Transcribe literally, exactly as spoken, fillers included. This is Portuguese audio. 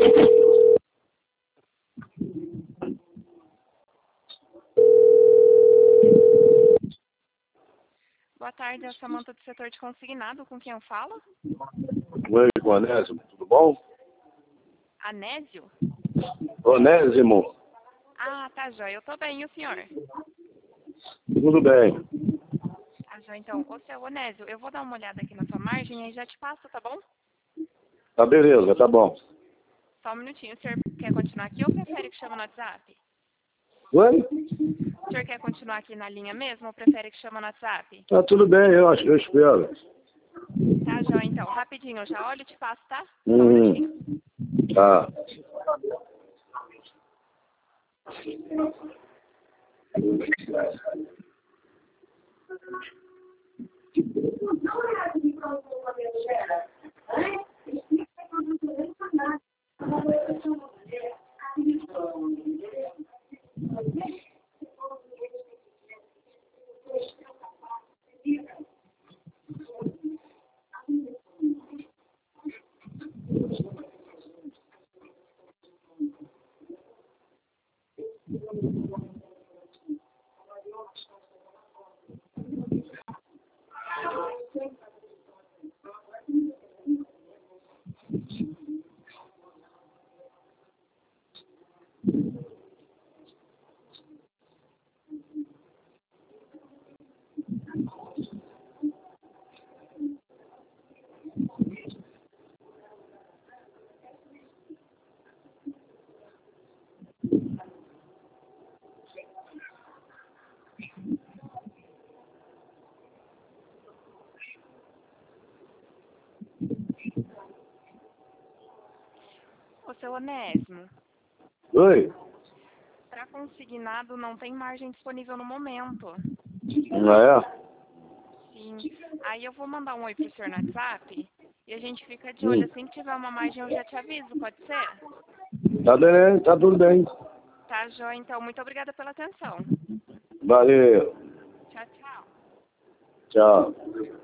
Boa tarde, é a Samanta do setor de consignado. Com quem eu falo? Oi, com Anésimo, tudo bom? Anésio? Onésimo, Ah, tá, jóia. Eu tô bem, e o senhor? tudo bem. Tá, jóia. Então, ô, seu Onésio, eu vou dar uma olhada aqui na sua margem e aí já te passo, tá bom? Tá beleza, tá bom. Só um minutinho. O senhor quer continuar aqui ou prefere que chame no WhatsApp? Oi? O senhor quer continuar aqui na linha mesmo ou prefere que chame no WhatsApp? Tá tudo bem, eu acho, eu espero. Tá, jóia. Então, rapidinho, eu já olho e te passo, tá? Só um Hum, minutinho. tá. Ô, seu Onésimo, Oi? para consignado não tem margem disponível no momento. Ah, é? Sim. Aí eu vou mandar um oi pro senhor no WhatsApp e a gente fica de olho. Hum. Assim que tiver uma margem eu já te aviso, pode ser? Tá bem, tá tudo bem. Tá, jóia. Então, muito obrigada pela atenção. Valeu. Tchau, tchau. Tchau.